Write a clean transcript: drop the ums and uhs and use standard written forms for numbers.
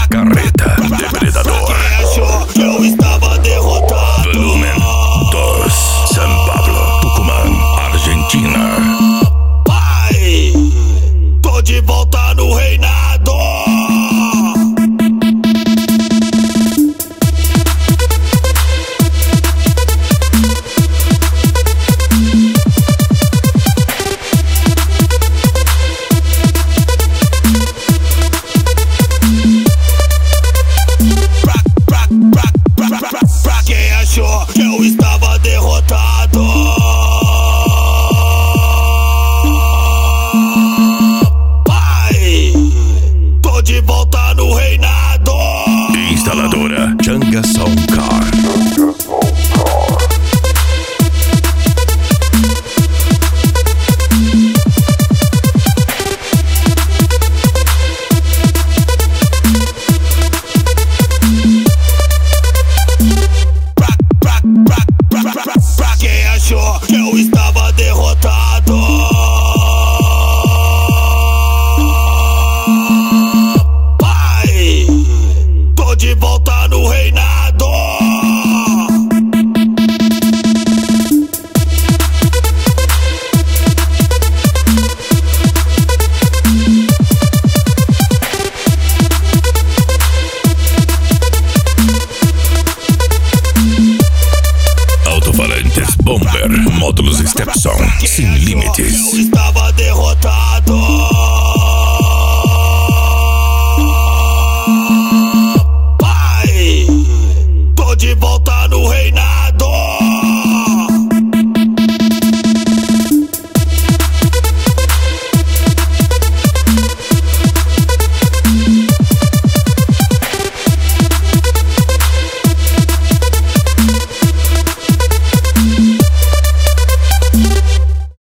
Carreta Depredador. Quem achou que eu estava derrotado? Volumen 2, São Paulo, Tucumã, Argentina. Pai, tô de volta no reinado. Pra quem achou que eu estava derrotado? Pai, tô de volta no reinado. Instaladora Changa Som.